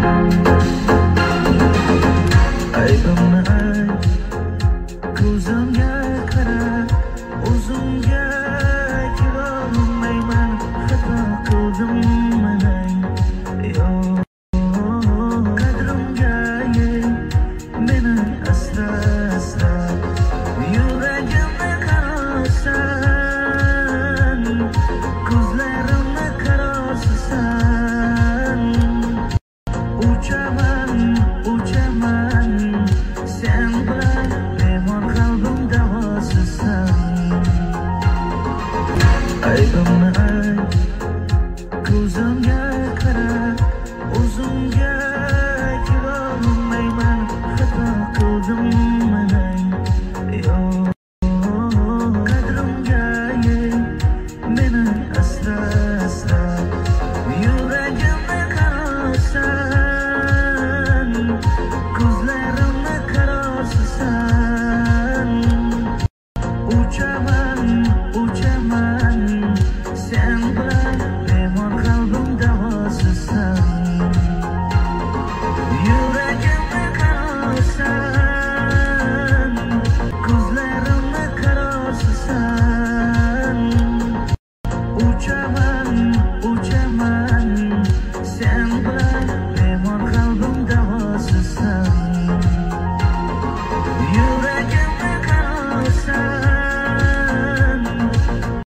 Aybimni ayt, ko'zimga qara, o'zimga kelolmayman, xato qildimmi nay? Qadrimga yet, meni asra asra, yuragimni qarasan, ko'zlarimni qarosisan. Uchaman, uchaman, sen bilan bemor qalbim davosisan. Aybimni ayt, ko'zimga qara, o'zimga kelolmayman, xato qildimmi nay? Qadrimga yet, meni asra asra, yuragimni qarasan, ko'zlarimni qarosisan. Uchaman, uchaman, sen bilan bemor qalbim davosisan. Yuragimni qarasan, ko'zlarimni qarosisan. Uchaman, uchaman, sen bilan